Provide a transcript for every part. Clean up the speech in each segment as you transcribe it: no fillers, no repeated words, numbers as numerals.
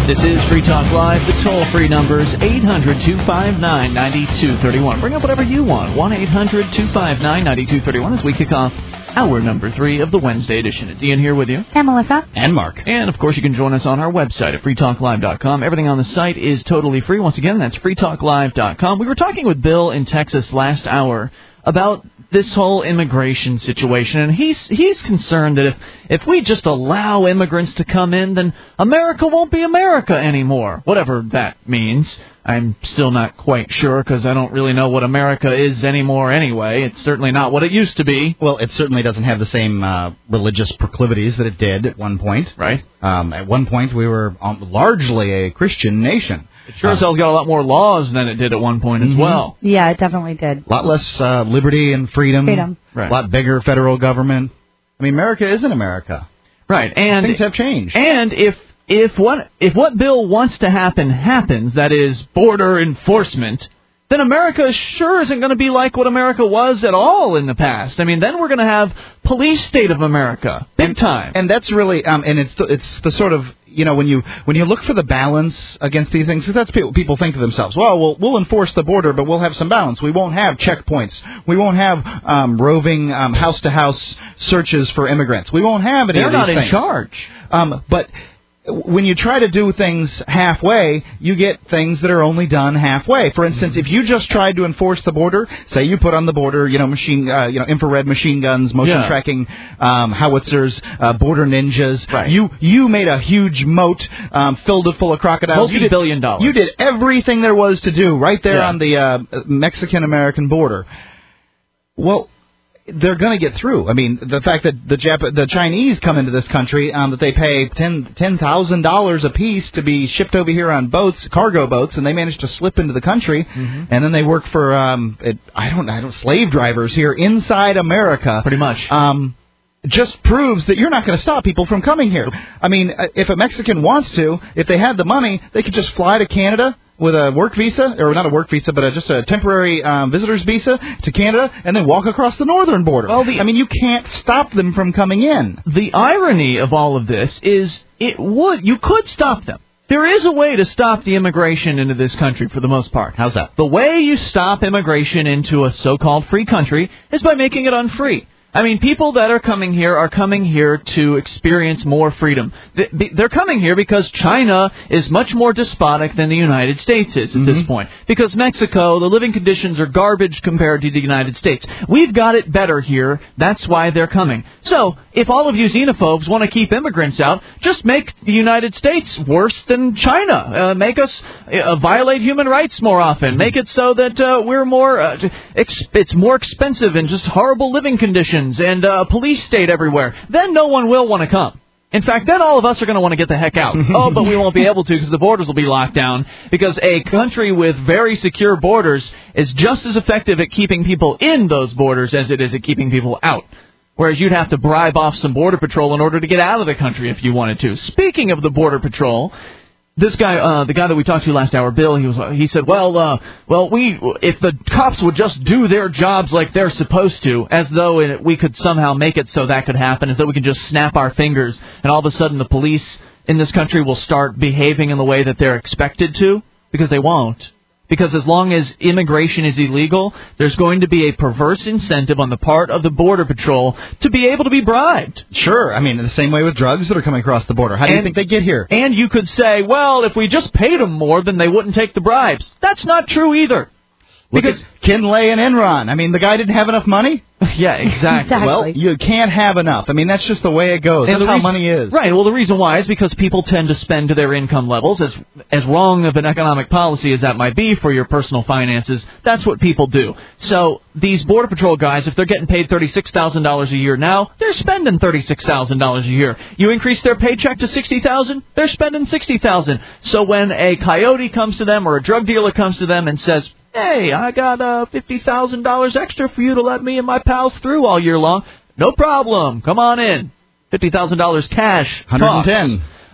This is Free Talk Live. The toll-free number is 800-259-9231. Bring up whatever you want. 1-800-259-9231 as we kick off hour number 3 of the Wednesday edition. It's Ian here with you. And Melissa. And Mark. And, of course, you can join us on our website at freetalklive.com. Everything on the site is totally free. Once again, that's freetalklive.com. We were talking with Bill in Texas last hour about this whole immigration situation, and he's concerned that if we just allow immigrants to come in, then America won't be America anymore, whatever that means. I'm still not quite sure because I don't really know what America is anymore anyway. It's certainly not what it used to be. Well, it certainly doesn't have the same religious proclivities that it did at one point. Right. At one point, we were largely a Christian nation. It sure as hell got a lot more laws than it did at one point as well. Yeah, it definitely did. A lot less liberty and freedom. Right. A lot bigger federal government. I mean, America isn't America. Right. And things have changed. And if what Bill wants to happen happens, that is border enforcement, then America sure isn't going to be like what America was at all in the past. I mean, then we're going to have police state of America, big time. And that's really, and it's the sort of, when you look for the balance against these things, 'cause that's people think to themselves, well, we'll enforce the border, but we'll have some balance. We won't have checkpoints. We won't have roving house-to-house searches for immigrants. We won't have any of these things. They're not in charge. But when you try to do things halfway, you get things that are only done halfway. For instance, if you just tried to enforce the border, say you put on the border, infrared machine guns, motion tracking, howitzers, border ninjas. Right. You made a huge moat filled it full of crocodiles. $multi-billion. You did everything there was to do right there on the Mexican-American border. Well, they're going to get through. I mean, the fact that the Chinese come into this country, that they pay $10,000 a piece to be shipped over here on boats, cargo boats, and they manage to slip into the country, and then they work for slave drivers here inside America. Pretty much. Just proves that you're not going to stop people from coming here. I mean, if a Mexican wants to, if they had the money, they could just fly to Canada with a work visa, or not a work visa, but just a temporary visitor's visa to Canada, and then walk across the northern border. Well, you can't stop them from coming in. The irony of all of this is you could stop them. There is a way to stop the immigration into this country for the most part. How's that? The way you stop immigration into a so-called free country is by making it unfree. I mean, people that are coming here to experience more freedom. They're coming here because China is much more despotic than the United States is at this point. Because Mexico, the living conditions are garbage compared to the United States. We've got it better here. That's why they're coming. So, if all of you xenophobes want to keep immigrants out, just make the United States worse than China. Make us violate human rights more often. Make it so that we're more, it's more expensive and just horrible living conditions. And a police state everywhere, then no one will want to come. In fact, then all of us are going to want to get the heck out. But we won't be able to because the borders will be locked down, because a country with very secure borders is just as effective at keeping people in those borders as it is at keeping people out. Whereas you'd have to bribe off some border patrol in order to get out of the country if you wanted to. Speaking of the border patrol, this guy, the guy that we talked to last hour, Bill, he said, if the cops would just do their jobs like they're supposed to, as though we could somehow make it so that could happen, as though we could just snap our fingers, and all of a sudden the police in this country will start behaving in the way that they're expected to, because they won't. Because as long as immigration is illegal, there's going to be a perverse incentive on the part of the Border Patrol to be able to be bribed. Sure. I mean, the same way with drugs that are coming across the border. How do you think they get here? And you could say, well, if we just paid them more, then they wouldn't take the bribes. That's not true either. Because Kinley and Enron, I mean, the guy didn't have enough money? Yeah, exactly. Well, you can't have enough. I mean, that's just the way it goes. That's how money is. Right. Well, the reason why is because people tend to spend to their income levels. As wrong of an economic policy as that might be for your personal finances, that's what people do. So these Border Patrol guys, if they're getting paid $36,000 a year now, they're spending $36,000 a year. You increase their paycheck to $60,000, they're spending $60,000. So when a coyote comes to them or a drug dealer comes to them and says, hey, I got $50,000 extra for you to let me and my pals through all year long. No problem. Come on in. $50,000 cash. $110.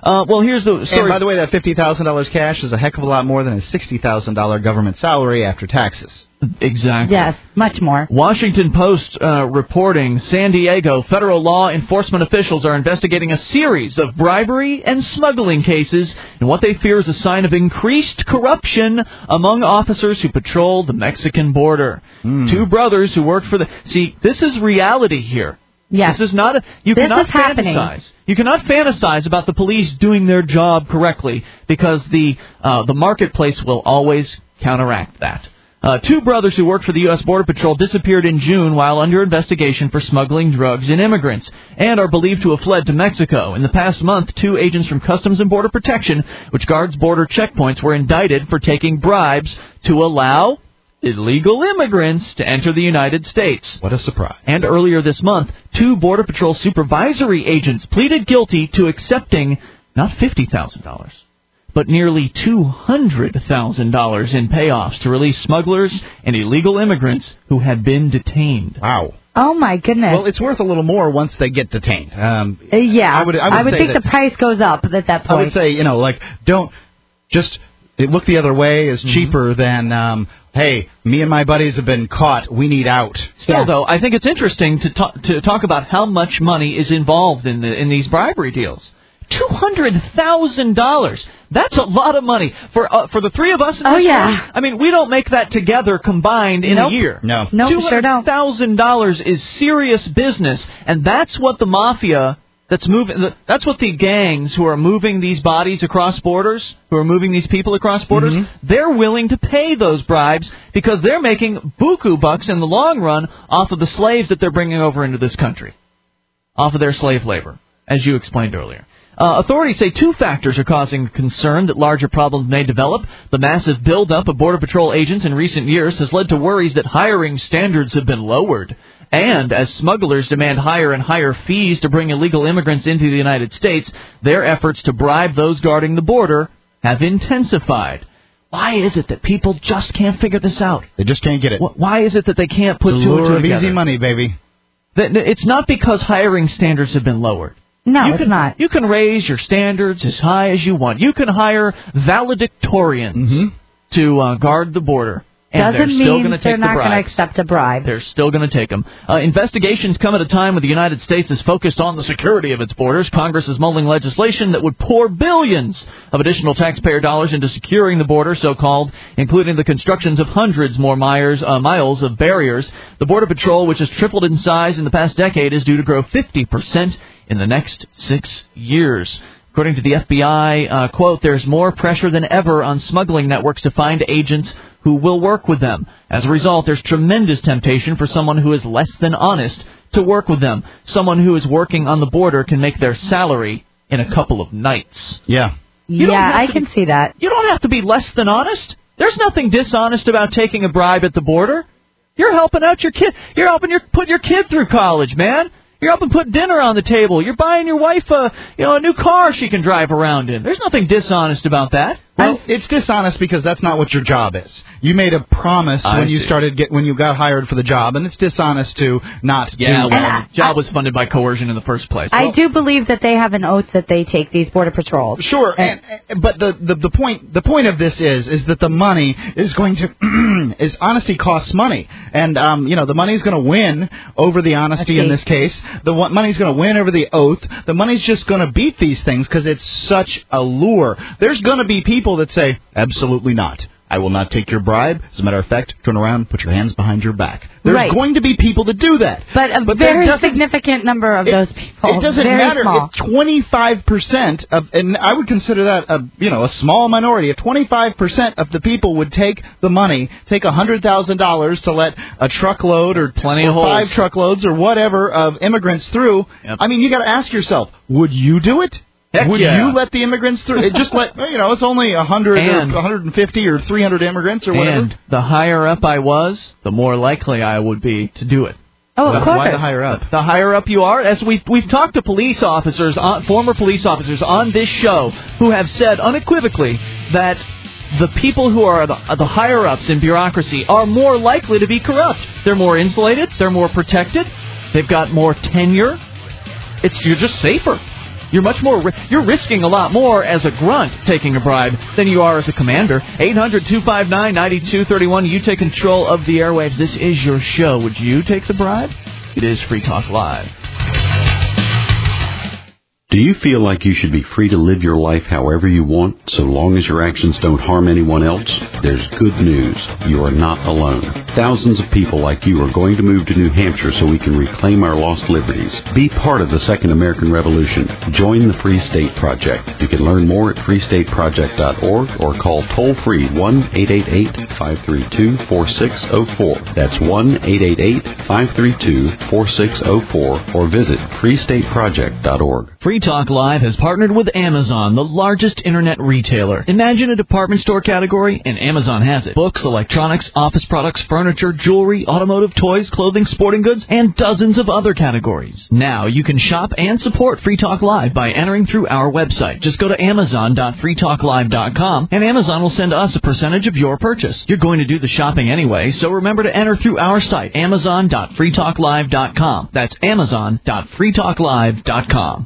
Well, here's the story. And by the way, that $50,000 cash is a heck of a lot more than a $60,000 government salary after taxes. Exactly. Yes, much more. Washington Post reporting San Diego federal law enforcement officials are investigating a series of bribery and smuggling cases in what they fear is a sign of increased corruption among officers who patrol the Mexican border. Two brothers who worked for the... See, this is reality here. Yes. This is not a... You this cannot is happening. fantasize. You cannot fantasize about the police doing their job correctly because the marketplace will always counteract that. Two brothers who worked for the U.S. Border Patrol disappeared in June while under investigation for smuggling drugs and immigrants and are believed to have fled to Mexico. In the past month, two agents from Customs and Border Protection, which guards border checkpoints, were indicted for taking bribes to allow illegal immigrants to enter the United States. What a surprise. And earlier this month, two Border Patrol supervisory agents pleaded guilty to accepting not $50,000, but nearly $200,000 in payoffs to release smugglers and illegal immigrants who had been detained. Wow. Oh, my goodness. Well, it's worth a little more once they get detained. Yeah. I would think the price goes up at that point. I would say, don't just look the other way is cheaper than, hey, me and my buddies have been caught. We need out. Still, though, I think it's interesting to talk about how much money is involved in these bribery deals. $200,000. That's a lot of money for the three of us in this room. I mean, we don't make that together combined in a year. No. Sure don't. $200,000 is serious business, and that's what the mafia that's moving. That's what the gangs who are moving these bodies across borders, who are moving these people across borders, they're willing to pay those bribes because they're making buku bucks in the long run off of the slaves that they're bringing over into this country, off of their slave labor, as you explained earlier. Authorities say two factors are causing concern that larger problems may develop. The massive buildup of Border Patrol agents in recent years has led to worries that hiring standards have been lowered. And as smugglers demand higher and higher fees to bring illegal immigrants into the United States, their efforts to bribe those guarding the border have intensified. Why is it that people just can't figure this out? They just can't get it. Why is it that they can't put two and two together? Easy money, baby. It's not because hiring standards have been lowered. No, it's not. You can raise your standards as high as you want. You can hire valedictorians to guard the border. And Doesn't they're still mean going to take they're not the going to accept a bribe. They're still going to take them. Investigations come at a time when the United States is focused on the security of its borders. Congress is mulling legislation that would pour billions of additional taxpayer dollars into securing the border, so-called, including the constructions of hundreds more miles of barriers. The Border Patrol, which has tripled in size in the past decade, is due to grow 50% in the next 6 years. According to the FBI, quote, there's more pressure than ever on smuggling networks to find agents who will work with them. As a result, there's tremendous temptation for someone who is less than honest to work with them. Someone who is working on the border can make their salary in a couple of nights. Yeah. I can see that. You don't have to be less than honest. There's nothing dishonest about taking a bribe at the border. You're helping out your kid. You're helping put your kid through college, man. You're helping put dinner on the table. You're buying your wife a new car she can drive around in. There's nothing dishonest about that. Well, it's dishonest because that's not what your job is. You made a promise when you got hired for the job, and it's dishonest to not do that. Well, the job was funded by coercion in the first place. I do believe that they have an oath that they take, these border patrols. Sure, but the point of this is that the money is going to is honesty costs money, and the money's going to win over the honesty in this case. The money's going to win over the oath. The money's just going to beat these things because it's such a lure. There's going to be people that say, absolutely not. I will not take your bribe. As a matter of fact, turn around, put your hands behind your back. There's going to be people that do that. But a very significant number of those people. It doesn't matter. If 25% of, and I would consider that a small minority, if 25% of the people would take the money, take $100,000 to let a truckload or plenty of 5 truckloads or whatever of immigrants through, I mean, you got to ask yourself, would you do it? Would you let the immigrants through? Just let, it's only 100 or 150 or 300 immigrants or whatever. And the higher up I was, the more likely I would be to do it. Oh, of course. Why the higher up? The higher up you are, as we've talked to police officers, former police officers on this show, who have said unequivocally that the people who are the higher ups in bureaucracy are more likely to be corrupt. They're more insulated. They're more protected. They've got more tenure. You're just safer. You're much more. You're risking a lot more as a grunt taking a bribe than you are as a commander. 800-259-9231. You take control of the airwaves. This is your show. Would you take the bribe? It is Free Talk Live. Do you feel like you should be free to live your life however you want, so long as your actions don't harm anyone else? There's good news. You are not alone. Thousands of people like you are going to move to New Hampshire so we can reclaim our lost liberties. Be part of the Second American Revolution. Join the Free State Project. You can learn more at freestateproject.org or call toll-free 1-888-532-4604. That's 1-888-532-4604 or visit freestateproject.org. Free Talk Live has partnered with Amazon, the largest internet retailer. Imagine a department store category, and Amazon has it. Books, electronics, office products, furniture, jewelry, automotive, toys, clothing, sporting goods, and dozens of other categories. Now you can shop and support Free Talk Live by entering through our website. Just go to amazon.freetalklive.com, and Amazon will send us a percentage of your purchase. You're going to do the shopping anyway, so remember to enter through our site, amazon.freetalklive.com. That's amazon.freetalklive.com.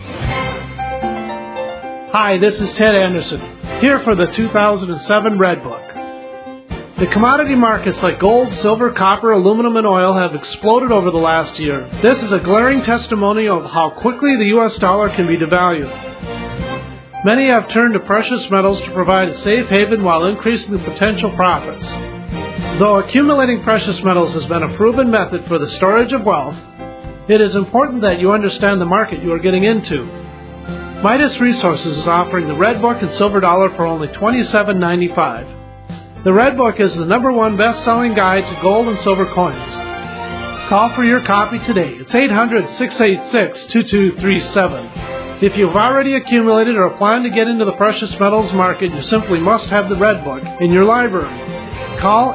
Hi, this is Ted Anderson, here for the 2007 Red Book. The commodity markets like gold, silver, copper, aluminum, and oil have exploded over the last year. This is a glaring testimony of how quickly the U.S. dollar can be devalued. Many have turned to precious metals to provide a safe haven while increasing the potential profits. Though accumulating precious metals has been a proven method for the storage of wealth, it is important that you understand the market you are getting into. Midas Resources is offering the Red Book and Silver Dollar for only $27.95. The Red Book is the #1 best-selling guide to gold and silver coins. Call for your copy today. It's 800-686-2237. If you've already accumulated or plan to get into the precious metals market, you simply must have the Red Book in your library. Call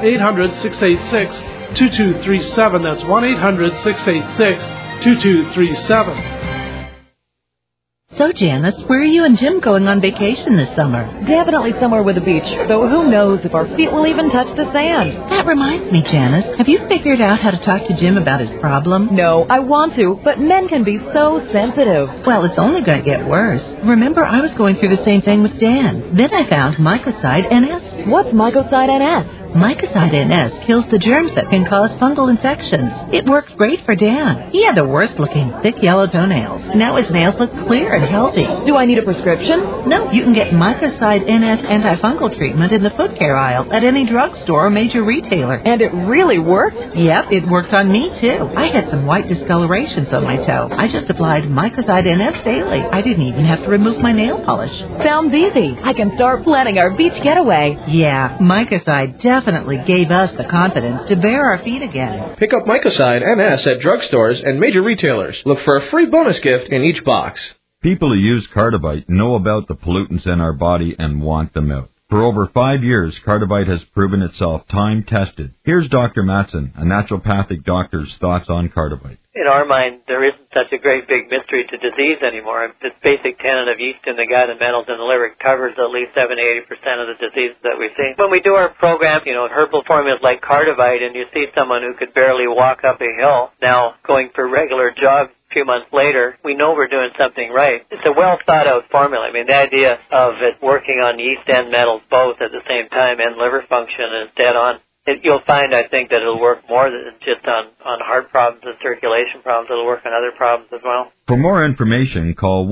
800-686-2237. That's 1-800-686-2237. So, Janice, where are you and Jim going on vacation this summer? Definitely somewhere with a beach, though who knows if our feet will even touch the sand. That reminds me, Janice, have you figured out how to talk to Jim about his problem? No, I want to, but men can be so sensitive. Well, it's only going to get worse. Remember, I was going through the same thing with Dan. Then I found Mycoside NS. What's Mycoside NS? Mycoside NS kills the germs that can cause fungal infections. It worked great for Dan. He had the worst-looking, thick yellow toenails. Now his nails look clear and healthy. Do I need a prescription? No, you can get Mycoside NS antifungal treatment in the foot care aisle at any drugstore or major retailer. And it really worked? Yep, it worked on me, too. I had some white discolorations on my toe. I just applied Mycoside NS daily. I didn't even have to remove my nail polish. Sounds easy. I can start planning our beach getaway. Yeah, Mycoside definitely gave us the confidence to bare our feet again. Pick up Mycoside NS at drugstores and major retailers. Look for a free bonus gift in each box. People who use Cardivite know about the pollutants in our body and want them out. For over 5 years, Cardivite has proven itself time-tested. Here's Dr. Matson, a naturopathic doctor's thoughts on Cardivite. In our mind, there isn't such a great big mystery to disease anymore. This basic tenet of yeast in the gut and metals in the liver covers at least 70-80% of the diseases that we see. When we do our program, herbal formulas like Cardivite, and you see someone who could barely walk up a hill now going for regular jogs a few months later, we know we're doing something right. It's a well-thought-out formula. I mean, the idea of it working on yeast and metals both at the same time and liver function is dead on. You'll find, I think, that it'll work more than just on heart problems and circulation problems. It'll work on other problems as well. For more information, call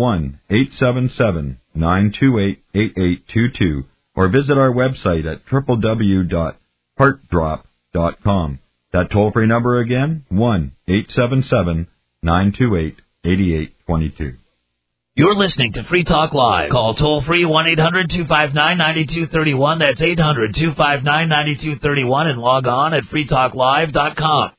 1-877-928-8822 or visit our website at www.heartdrop.com. That toll-free number again, 1-877-928-8822. You're listening to Free Talk Live. Call toll-free 1-800-259-9231. That's 800-259-9231 and log on at freetalklive.com.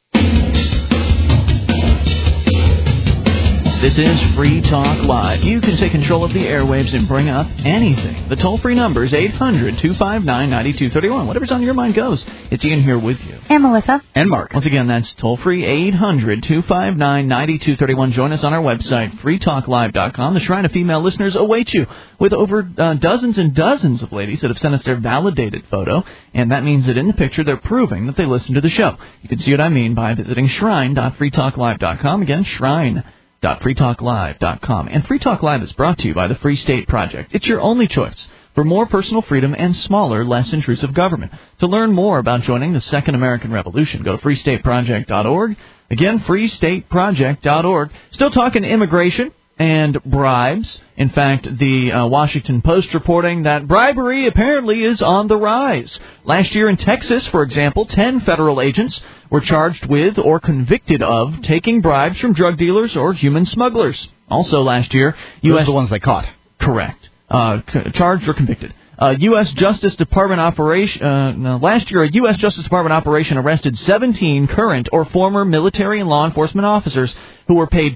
This is Free Talk Live. You can take control of the airwaves and bring up anything. The toll-free number is 800-259-9231. Whatever's on your mind goes. It's Ian here with you. And Melissa. And Mark. Once again, that's toll-free 800-259-9231. Join us on our website, freetalklive.com. The Shrine of Female Listeners awaits you with over dozens and dozens of ladies that have sent us their validated photo, and that means that in the picture they're proving that they listen to the show. You can see what I mean by visiting shrine.freetalklive.com. Again, shrine.freetalklive.com. www.freetalklive.com. And Free Talk Live is brought to you by the Free State Project. It's your only choice for more personal freedom and smaller, less intrusive government. To learn more about joining the Second American Revolution, go to freestateproject.org. Again, freestateproject.org. Still talking immigration and bribes. In fact, the Washington Post reporting that bribery apparently is on the rise. Last year in Texas, for example, 10 federal agents were charged with or convicted of taking bribes from drug dealers or human smugglers. Also last year, Those are the ones they caught. Correct. Charged or convicted. U.S. Justice Department last year, a U.S. Justice Department operation arrested 17 current or former military and law enforcement officers who were paid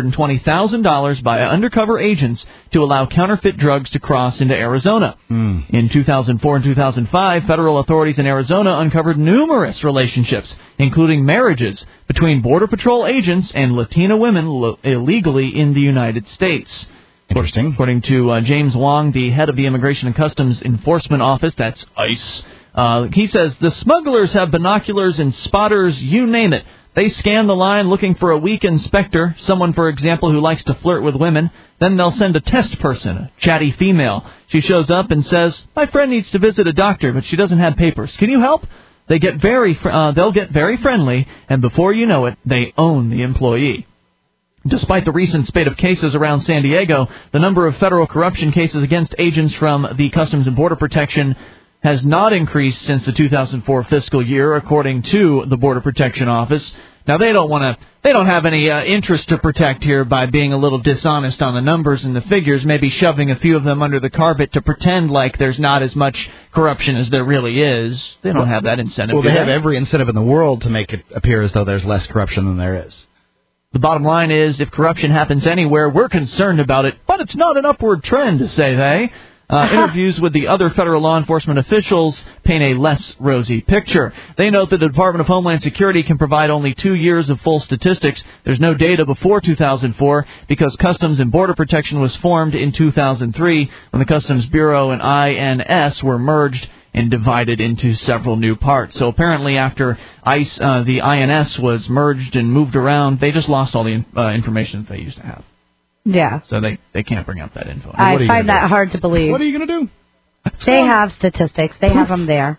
$220,000 by undercover agents to allow counterfeit drugs to cross into Arizona. In 2004 and 2005, federal authorities in Arizona uncovered numerous relationships, including marriages between Border Patrol agents and Latina women illegally in the United States. Interesting. According to James Wong, the head of the Immigration and Customs Enforcement Office, that's ICE, he says the smugglers have binoculars and spotters, you name it. They scan the line looking for a weak inspector, someone, for example, who likes to flirt with women. Then they'll send a test person, a chatty female. She shows up and says, my friend needs to visit a doctor, but she doesn't have papers. Can you help? They'll get very friendly, and before you know it, they own the employee. Despite the recent spate of cases around San Diego, the number of federal corruption cases against agents from the Customs and Border Protection has not increased since the 2004 fiscal year, according to the Border Protection Office. Now, they don't have any interest to protect here by being a little dishonest on the numbers and the figures, maybe shoving a few of them under the carpet to pretend like there's not as much corruption as there really is. They don't have that incentive. Well, they have every incentive in the world to make it appear as though there's less corruption than there is. The bottom line is, if corruption happens anywhere, we're concerned about it, but it's not an upward trend, say they. Interviews with the other federal law enforcement officials paint a less rosy picture. They note that the Department of Homeland Security can provide only 2 years of full statistics. There's no data before 2004 because Customs and Border Protection was formed in 2003 when the Customs Bureau and INS were merged and divided into several new parts. So apparently after ICE, the INS was merged and moved around, they just lost all the information that they used to have. Yeah. So they can't bring out that info. I find that hard to believe. What are you going to do? They have statistics. They have them there.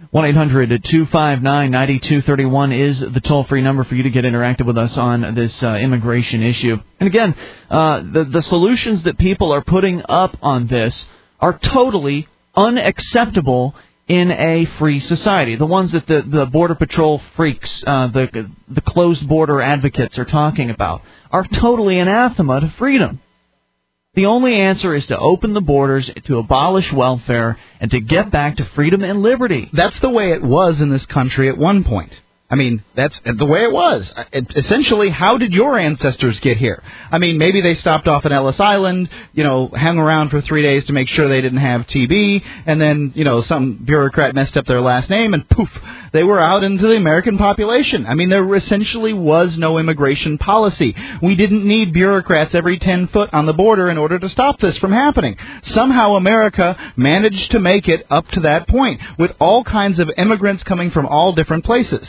1-800-259-9231 is the toll-free number for you to get interactive with us on this immigration issue. And again, the solutions that people are putting up on this are totally unacceptable in a free society. The ones that the Border Patrol freaks, the closed border advocates are talking about, are totally anathema to freedom. The only answer is to open the borders, to abolish welfare, and to get back to freedom and liberty. That's the way it was in this country at one point. I mean, that's the way it was. Essentially, how did your ancestors get here? I mean, maybe they stopped off at Ellis Island, hung around for 3 days to make sure they didn't have TB, and then, some bureaucrat messed up their last name, and poof, they were out into the American population. I mean, there essentially was no immigration policy. We didn't need bureaucrats every 10 foot on the border in order to stop this from happening. Somehow America managed to make it up to that point, with all kinds of immigrants coming from all different places.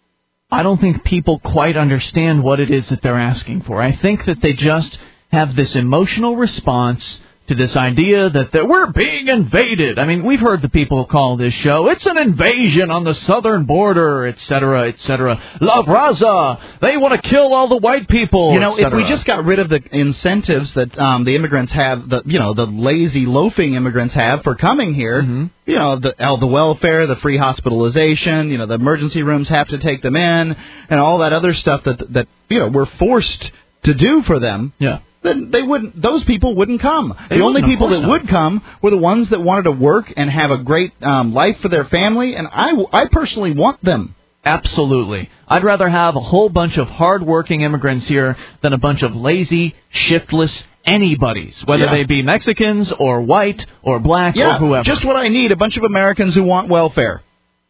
I don't think people quite understand what it is that they're asking for. I think that they just have this emotional response to this idea that we're being invaded. I mean, we've heard the people call this show, it's an invasion on the southern border, etc., etc. La Raza, they want to kill all the white people, if we just got rid of the incentives that the immigrants have, the lazy, loafing immigrants have for coming here, the welfare, the free hospitalization, the emergency rooms have to take them in, and all that other stuff that we're forced to do for them. Yeah. Then those people wouldn't come. The only people that would come were the ones that wanted to work and have a great life for their family, and I personally want them. Absolutely. I'd rather have a whole bunch of hard-working immigrants here than a bunch of lazy, shiftless anybody's, whether they be Mexicans or white or black or whoever. Just what I need, a bunch of Americans who want welfare.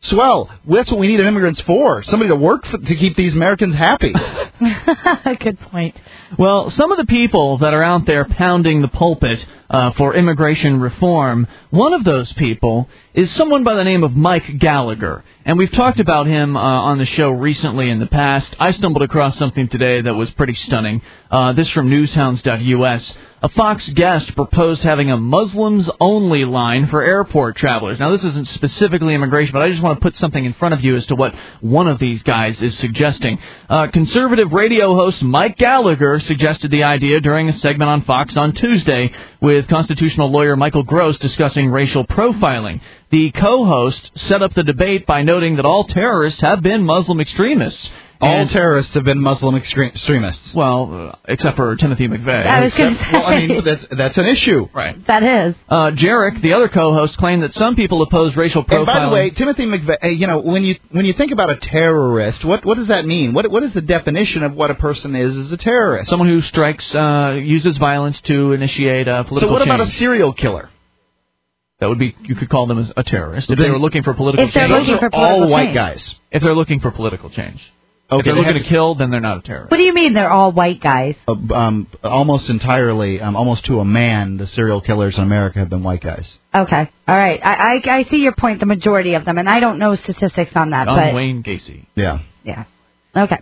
Swell. That's what we need immigrants for. Somebody to work to keep these Americans happy. Good point. Well, some of the people that are out there pounding the pulpit for immigration reform, one of those people is someone by the name of Mike Gallagher. And we've talked about him on the show recently in the past. I stumbled across something today that was pretty stunning. This from newshounds.us. A Fox guest proposed having a Muslims-only line for airport travelers. Now, this isn't specifically immigration, but I just want to put something in front of you as to what one of these guys is suggesting. Conservative radio host Mike Gallagher suggested the idea during a segment on Fox on Tuesday with constitutional lawyer Michael Gross discussing racial profiling. The co-host set up the debate by noting that all terrorists have been Muslim extremists. All terrorists have been Muslim extremists. Well, except for Timothy McVeigh. I was going to say. Well, I mean, that's an issue. Right. That is. Jarek, the other co-host, claimed that some people oppose racial profiling. And by the way, Timothy McVeigh, when you think about a terrorist, what does that mean? What is the definition of what a person is as a terrorist? Someone who strikes, uses violence to initiate a political change. So what about a serial killer? That would be, you could call them as a terrorist if they were looking for political change. Those are all white guys. If they're looking for political change. Okay, if they're looking to kill, then they're not a terrorist. What do you mean they're all white guys? Almost entirely, almost to a man, the serial killers in America have been white guys. Okay, all right. I see your point, the majority of them, and I don't know statistics on that. John Wayne Gacy. Yeah. Yeah. Okay.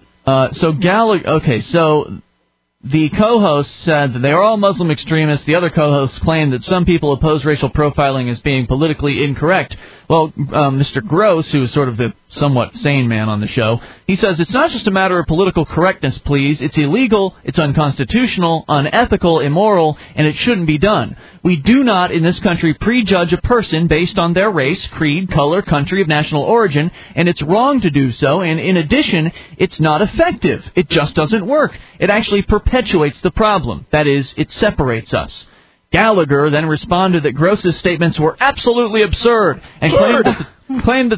So the co-host said that they are all Muslim extremists. The other co-hosts claimed that some people oppose racial profiling as being politically incorrect. Well, Mr. Gross, who is sort of the somewhat sane man on the show, he says it's not just a matter of political correctness, please. It's illegal, it's unconstitutional, unethical, immoral, and it shouldn't be done. We do not, in this country, prejudge a person based on their race, creed, color, country of national origin, and it's wrong to do so, and in addition, it's not effective. It just doesn't work. It actually perpetuates the problem. That is, it separates us. Gallagher then responded that Gross's statements were absolutely absurd and claimed that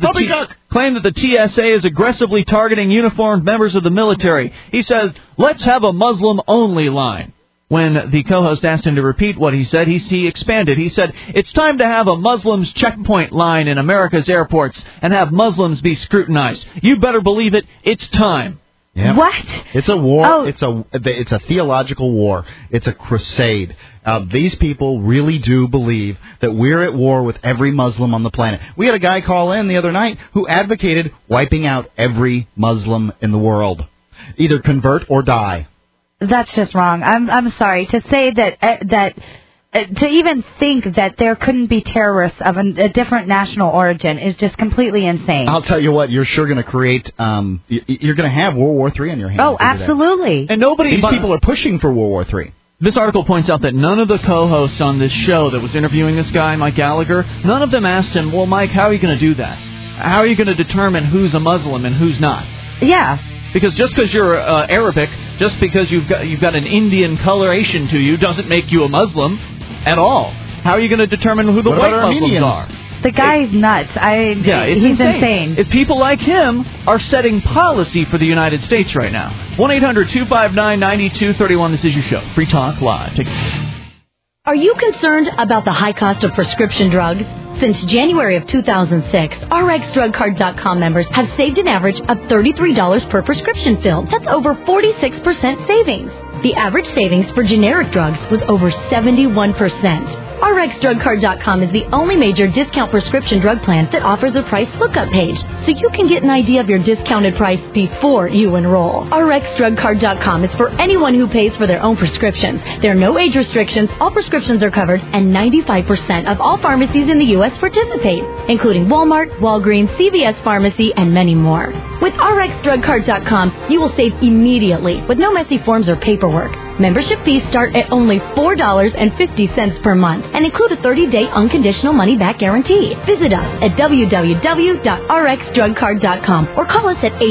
the TSA is aggressively targeting uniformed members of the military. He said, "Let's have a Muslim-only line." When the co-host asked him to repeat what he said, he expanded. He said, "It's time to have a Muslims checkpoint line in America's airports and have Muslims be scrutinized. You better believe it, it's time." Yep. What? It's a war. Oh. It's a theological war. It's a crusade. These people really do believe that we're at war with every Muslim on the planet. We had a guy call in the other night who advocated wiping out every Muslim in the world. Either convert or die. That's just wrong. I'm sorry to say that to even think that there couldn't be terrorists of a different national origin is just completely insane. I'll tell you what, you're sure going to create, you're going to have World War III on your hands. Oh, absolutely. And these people are pushing for World War III. This article points out that none of the co-hosts on this show that was interviewing this guy, Mike Gallagher, none of them asked him, well, Mike, how are you going to do that? How are you going to determine who's a Muslim and who's not? Yeah. Because just because you're Arabic, just because you've got an Indian coloration to you, doesn't make you a Muslim at all. How are you going to determine who the white Muslims are? The guy's nuts. He's insane. If people like him are setting policy for the United States right now. 1-800-259-9231. This is your show. Free Talk Live. Take it. Are you concerned about the high cost of prescription drugs? Since January of 2006, RxDrugCard.com members have saved an average of $33 per prescription fill. That's over 46% savings. The average savings for generic drugs was over 71%. RxDrugCard.com is the only major discount prescription drug plan that offers a price lookup page, so you can get an idea of your discounted price before you enroll. RxDrugCard.com is for anyone who pays for their own prescriptions. There are no age restrictions, all prescriptions are covered, and 95% of all pharmacies in the U.S. participate, including Walmart, Walgreens, CVS Pharmacy, and many more. With RxDrugCard.com, you will save immediately with no messy forms or paperwork. Membership fees start at only $4.50 per month and include a 30-day unconditional money-back guarantee. Visit us at www.rxdrugcard.com or call us at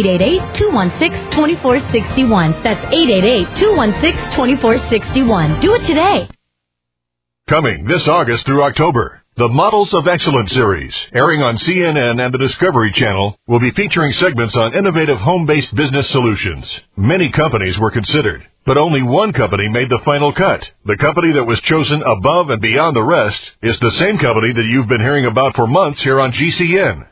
888-216-2461. That's 888-216-2461. Do it today. Coming this August through October, The Models of Excellence series, airing on CNN and the Discovery Channel, will be featuring segments on innovative home-based business solutions. Many companies were considered, but only one company made the final cut. The company that was chosen above and beyond the rest is the same company that you've been hearing about for months here on GCN.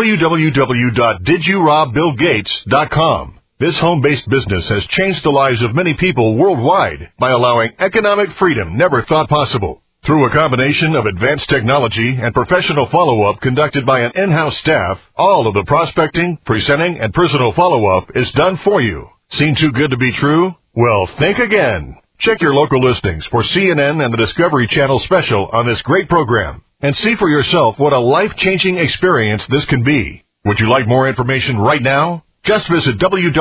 www.didyourobBillGates.com. This home-based business has changed the lives of many people worldwide by allowing economic freedom never thought possible. Through a combination of advanced technology and professional follow-up conducted by an in-house staff, all of the prospecting, presenting, and personal follow-up is done for you. Seem too good to be true? Well, think again. Check your local listings for CNN and the Discovery Channel special on this great program and see for yourself what a life-changing experience this can be. Would you like more information right now? Just visit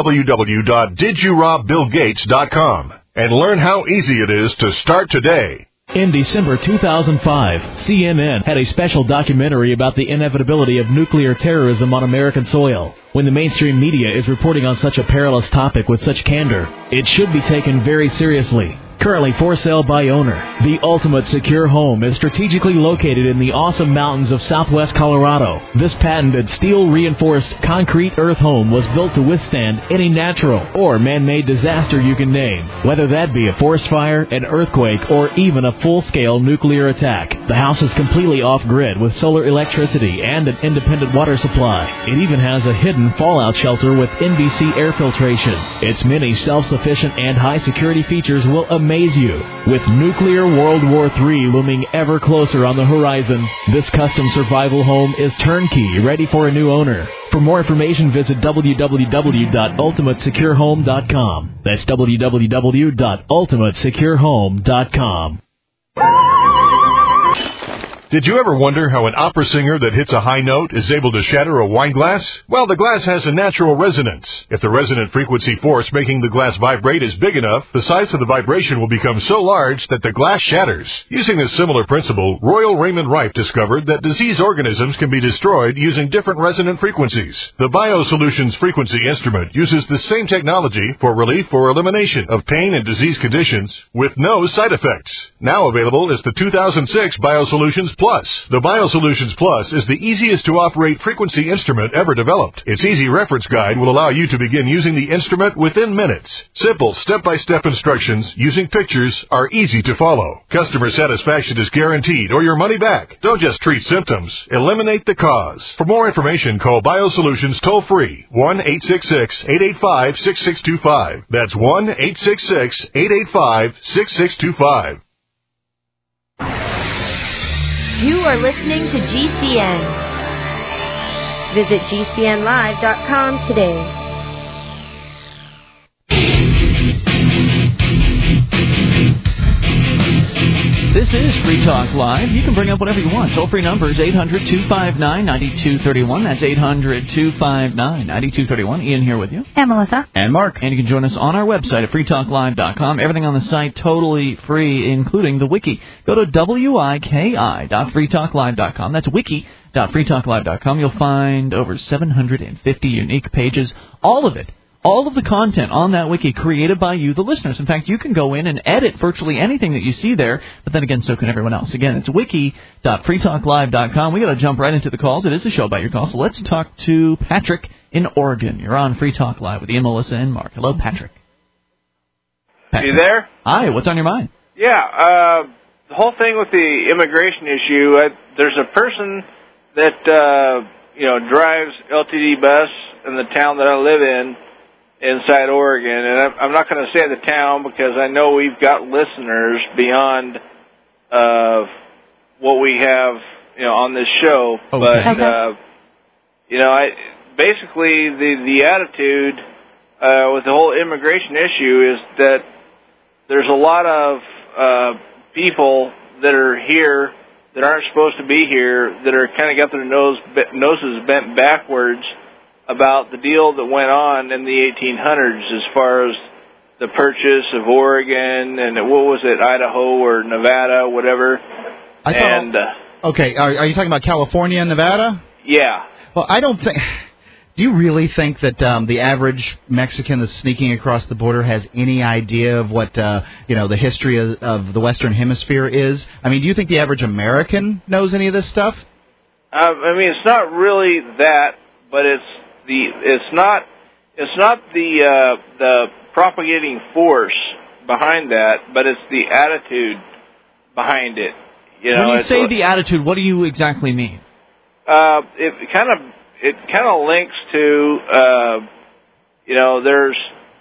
www.didyourobBillGates.com and learn how easy it is to start today. In December 2005, CNN had a special documentary about the inevitability of nuclear terrorism on American soil. When the mainstream media is reporting on such a perilous topic with such candor, it should be taken very seriously. Currently for sale by owner, the ultimate secure home is strategically located in the awesome mountains of southwest Colorado. This patented steel-reinforced concrete earth home was built to withstand any natural or man-made disaster you can name, whether that be a forest fire, an earthquake, or even a full-scale nuclear attack. The house is completely off-grid with solar electricity and an independent water supply. It even has a hidden fallout shelter with NBC air filtration. Its many self-sufficient and high-security features will amaze you. With nuclear World War III looming ever closer on the horizon, this custom survival home is turnkey, ready for a new owner. For more information, visit www.ultimatesecurehome.com. That's www.ultimatesecurehome.com. Did you ever wonder how an opera singer that hits a high note is able to shatter a wine glass? Well, the glass has a natural resonance. If the resonant frequency force making the glass vibrate is big enough, the size of the vibration will become so large that the glass shatters. Using a similar principle, Royal Raymond Rife discovered that diseased organisms can be destroyed using different resonant frequencies. The BioSolutions frequency instrument uses the same technology for relief or elimination of pain and disease conditions with no side effects. Now available is the 2006 BioSolutions Plus. The BioSolutions Plus is the easiest to operate frequency instrument ever developed. Its easy reference guide will allow you to begin using the instrument within minutes. Simple step-by-step instructions using pictures are easy to follow. Customer satisfaction is guaranteed or your money back. Don't just treat symptoms, eliminate the cause. For more information, call BioSolutions toll-free 1-866-885-6625. That's 1-866-885-6625. You are listening to GCN. Visit GCNlive.com today. This is Free Talk Live. You can bring up whatever you want. Toll-free number is 800-259-9231. That's 800-259-9231. Ian here with you. And Melissa. And Mark. And you can join us on our website at freetalklive.com. Everything on the site totally free, including the wiki. Go to wiki.freetalklive.com. That's wiki.freetalklive.com. You'll find over 750 unique pages. All of it. All of the content on that wiki created by you, the listeners. In fact, you can go in and edit virtually anything that you see there, but then again, so can everyone else. Again, it's wiki.freetalklive.com. We got to jump right into the calls. It is a show about your calls, so let's talk to Patrick in Oregon. You're on Free Talk Live with Ian, Melissa, and Mark. Hello, Patrick. You there? Hi, what's on your mind? Yeah, the whole thing with the immigration issue, there's a person that, drives LTD bus in the town that I live in, inside Oregon, and I'm not going to say the town because I know we've got listeners beyond what we have, on this show. Okay. But basically the attitude with the whole immigration issue is that there's a lot of people that are here that aren't supposed to be here that are kind of got their noses bent backwards about the deal that went on in the 1800s as far as the purchase of Oregon and what was it, Idaho or Nevada, whatever. Okay, are you talking about California and Nevada? Yeah. Well, I don't think... Do you really think that the average Mexican that's sneaking across the border has any idea of what the history of the Western Hemisphere is? I mean, do you think the average American knows any of this stuff? I mean, it's not really that, but it's not the propagating force behind that, but it's the attitude behind it. When you say the attitude, what do you exactly mean? It kind of links to there's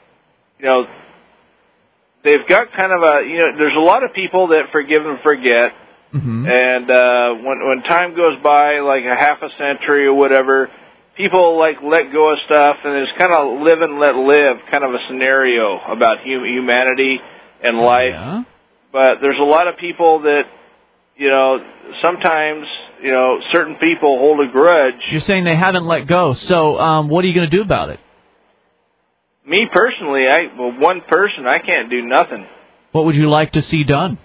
they've got kind of there's a lot of people that forgive and forget. Mm-hmm. And when time goes by, like a half a century or whatever, people let go of stuff, and there's kind of live and let live kind of a scenario about humanity and life. Yeah. But there's a lot of people that sometimes certain people hold a grudge. You're saying they haven't let go. So what are you going to do about it? Me personally, one person, I can't do nothing. What would you like to see done?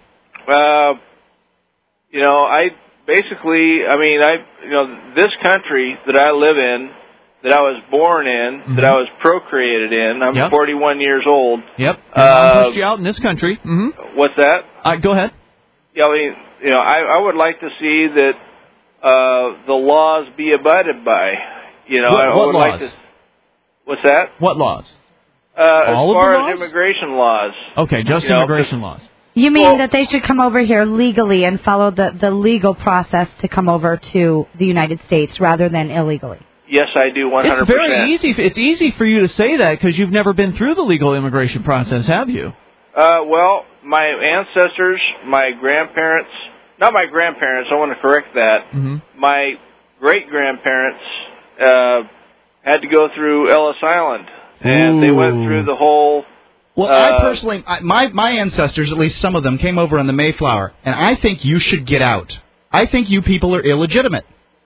This country that I live in, that I was born in, mm-hmm. that I was procreated in, I'm 41 years old. Yep. I pushed you out in this country. Mm-hmm. What's that? Go ahead. Yeah, I would like to see that the laws be abided by. What laws? What's that? What laws? As far as immigration laws. Okay, just immigration laws. You mean that they should come over here legally and follow the legal process to come over to the United States rather than illegally? Yes, I do 100%. It's very easy. It's easy for you to say that because you've never been through the legal immigration process, have you? Well, my ancestors, my grandparents, not my grandparents, I want to correct that. Mm-hmm. My great-grandparents had to go through Ellis Island, and they went through the whole... Well, I personally, my ancestors, at least some of them, came over on the Mayflower, and I think you should get out. I think you people are illegitimate.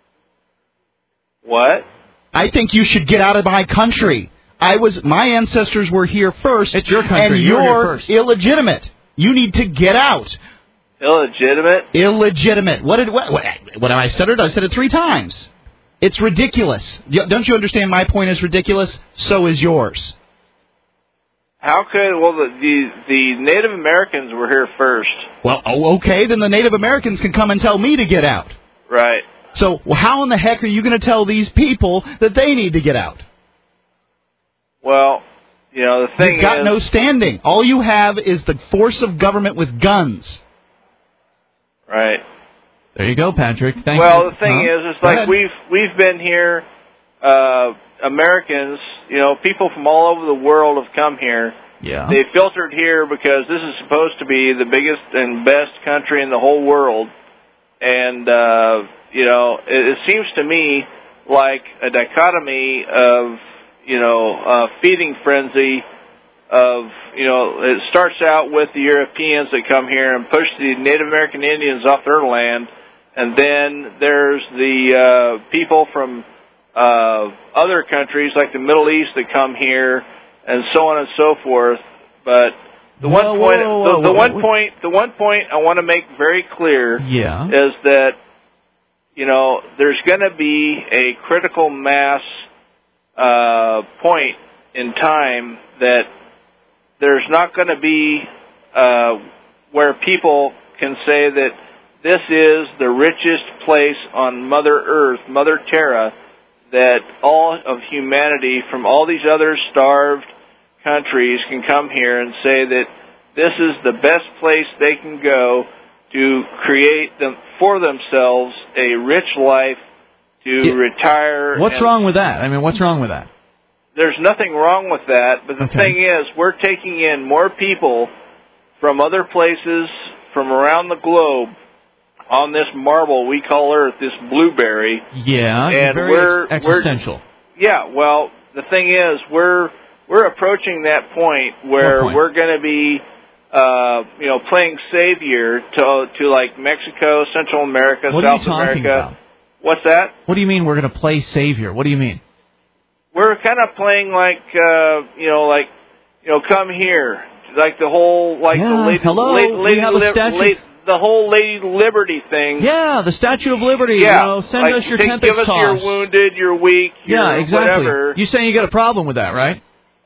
What? I think you should get out of my country. My ancestors were here first. It's your country. And you're illegitimate. You need to get out. Illegitimate? Illegitimate. What have I stuttered? I said it 3 times. It's ridiculous. Don't you understand my point is ridiculous? So is yours. How could... Well, the Native Americans were here first. Well, okay, then the Native Americans can come and tell me to get out. Right. So how in the heck are you going to tell these people that they need to get out? Well, the thing You've got no standing. All you have is the force of government with guns. Right. There you go, Patrick. Thank you. Well, the thing is, it's like we've been here, Americans, people from all over the world have come here. Yeah. They filtered here because this is supposed to be the biggest and best country in the whole world. And, it seems to me like a dichotomy of, feeding frenzy of, it starts out with the Europeans that come here and push the Native American Indians off their land. And then there's the people from other countries like the Middle East that come here, and so on and so forth. But the one point I want to make very clear is that there's going to be a critical mass point in time that there's not going to be where people can say that this is the richest place on Mother Earth, Mother Terra, that all of humanity from all these other starved countries can come here and say that this is the best place they can go to create for themselves a rich life, to retire. What's wrong with that? I mean, what's wrong with that? There's nothing wrong with that, but the thing is, we're taking in more people from other places from around the globe on this marble we call Earth, this blueberry. Yeah, and very existential. Well, the thing is, we're approaching that point where we're going to be, playing savior to like Mexico, Central America, South America. About? What's that? What do you mean we're going to play savior? What do you mean? We're kind of playing like, come here. Like the whole, like the lady, hello, we have a statue. the whole Lady Liberty thing. Yeah, the Statue of Liberty. Yeah, send us your Tempest give us toss. your wounded, your weak, your exactly. whatever. You saying you got a problem with that, right?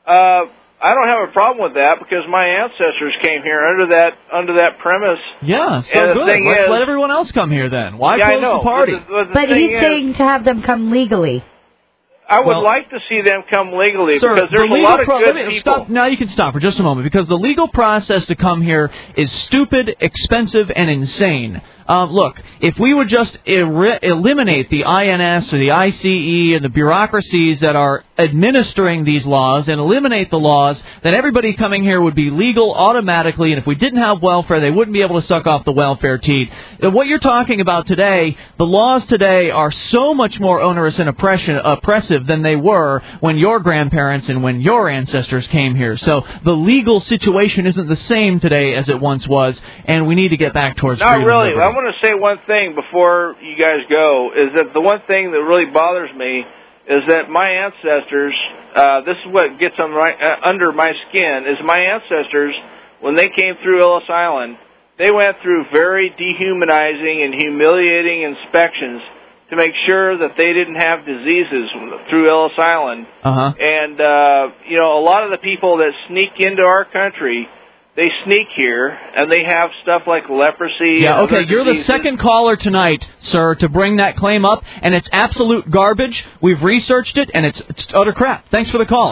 I don't have a problem with that because my ancestors came here under that premise. Yeah, so and good. Let's let everyone else come here then. Why close the party? But he's saying to have them come legally. I would like to see them come legally sir, because there's a lot of good people. Stop. Now you can stop for just a moment because the legal process to come here is stupid, expensive, and insane. Look, if we would just eliminate the INS or the ICE and the bureaucracies that are administering these laws and eliminate the laws, then everybody coming here would be legal automatically, and if we didn't have welfare, they wouldn't be able to suck off the welfare teat. What you're talking about today, the laws today are so much more onerous and oppressive than they were when your grandparents and when your ancestors came here. So the legal situation isn't the same today as it once was, and we need to get back towards freedom. Not really. I want to say one thing before you guys go, is that the one thing that really bothers me is that my ancestors, this is what gets under my skin, is my ancestors, when they came through Ellis Island, they went through very dehumanizing and humiliating inspections to make sure that they didn't have diseases through Ellis Island. And, a lot of the people that sneak into our country, they sneak here, and they have stuff like leprosy. Yeah, and okay, you're the second caller tonight, sir, to bring that claim up, and it's absolute garbage. We've researched it, and it's utter crap. Thanks for the call.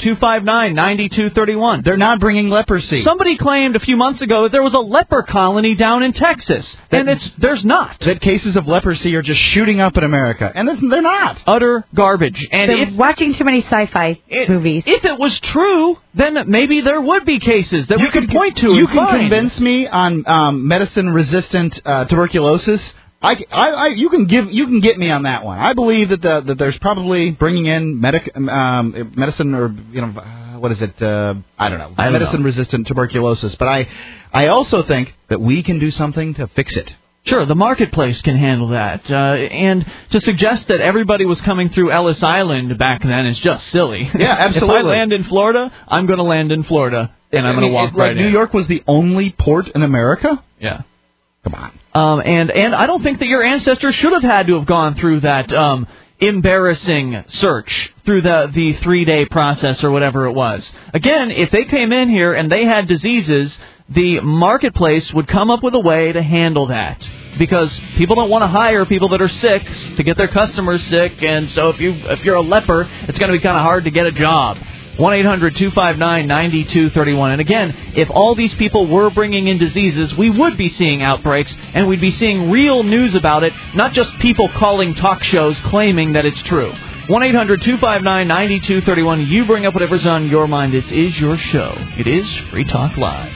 800-259-9231. They're not bringing leprosy. Somebody claimed a few months ago that there was a leper colony down in Texas, and there's not. That cases of leprosy are just shooting up in America, and they're not. Utter garbage. And they're watching too many sci-fi movies. If it was true, then maybe there would be cases that we could point to. You can convince me on medicine-resistant tuberculosis. You can get me on that one. I believe that there's probably bringing in medicine or what is it? I don't know. Medicine-resistant tuberculosis. But I also think that we can do something to fix it. Sure, the marketplace can handle that. And to suggest that everybody was coming through Ellis Island back then is just silly. Yeah, absolutely. If I land in Florida, I'm going to land in Florida, and I'm going to walk right in. New York was the only port in America? Yeah. Come on. And I don't think that your ancestors should have had to have gone through that embarrassing search through the 3-day process or whatever it was. Again, if they came in here and they had diseases, the marketplace would come up with a way to handle that. Because people don't want to hire people that are sick to get their customers sick, and so if you're a leper, it's going to be kind of hard to get a job. 1-800-259-9231. And again, if all these people were bringing in diseases, we would be seeing outbreaks, and we'd be seeing real news about it, not just people calling talk shows claiming that it's true. 1-800-259-9231. You bring up whatever's on your mind. This is your show. It is Free Talk Live.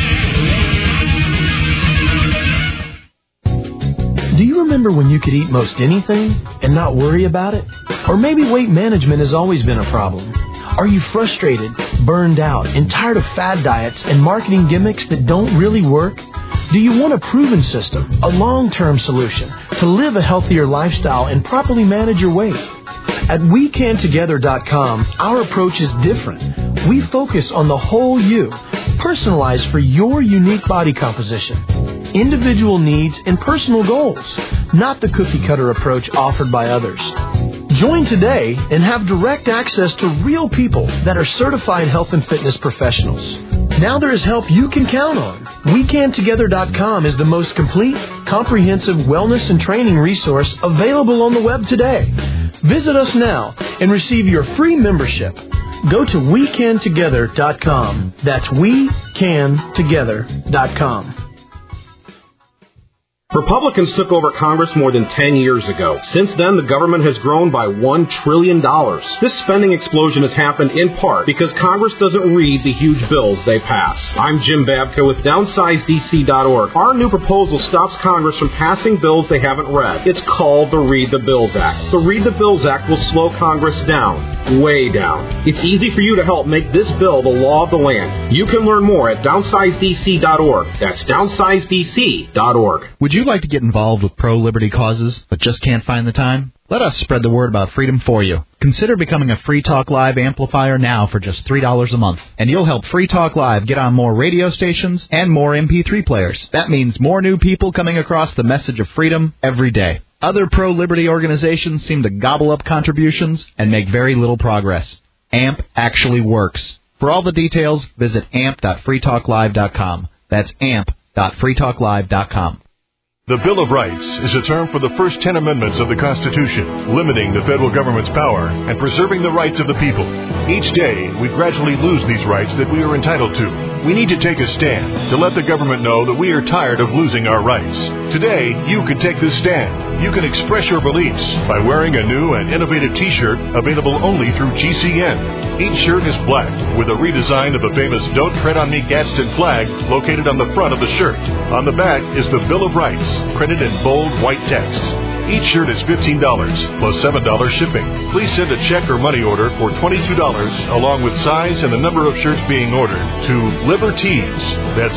Do you remember when you could eat most anything and not worry about it? Or maybe weight management has always been a problem. Are you frustrated, burned out, and tired of fad diets and marketing gimmicks that don't really work? Do you want a proven system, a long-term solution to live a healthier lifestyle and properly manage your weight? At WeCanTogether.com, our approach is different. We focus on the whole you, personalized for your unique body composition, individual needs, and personal goals, not the cookie-cutter approach offered by others. Join today and have direct access to real people that are certified health and fitness professionals. Now there is help you can count on. WeCanTogether.com is the most complete, comprehensive wellness and training resource available on the web today. Visit us now and receive your free membership. Go to WeCanTogether.com. That's WeCanTogether.com. Republicans took over Congress more than 10 years ago. Since then, the government has grown by $1 trillion. This spending explosion has happened in part because Congress doesn't read the huge bills they pass. I'm Jim Babka with DownsizeDC.org. Our new proposal stops Congress from passing bills they haven't read. It's called the Read the Bills Act. The Read the Bills Act will slow Congress down, way down. It's easy for you to help make this bill the law of the land. You can learn more at DownsizeDC.org. That's DownsizeDC.org. Would you like to get involved with pro-liberty causes but just can't find the time? Let us spread the word about freedom for you. Consider becoming a Free Talk Live amplifier now for just $3 a month, and you'll help Free Talk Live get on more radio stations and more MP3 players. That means more new people coming across the message of freedom every day. Other pro-liberty organizations seem to gobble up contributions and make very little progress. AMP actually works. For all the details, visit amp.freetalklive.com. That's amp.freetalklive.com. The Bill of Rights is a term for the first 10 amendments of the Constitution, limiting the federal government's power and preserving the rights of the people. Each day, we gradually lose these rights that we are entitled to. We need to take a stand to let the government know that we are tired of losing our rights. Today, you can take this stand. You can express your beliefs by wearing a new and innovative T-shirt available only through GCN. Each shirt is black with a redesign of the famous Don't Tread on Me Gadsden flag located on the front of the shirt. On the back is the Bill of Rights, printed in bold white text. Each shirt is $15 plus $7 shipping. Please send a check or money order for $22 along with size and the number of shirts being ordered to Libertees. That's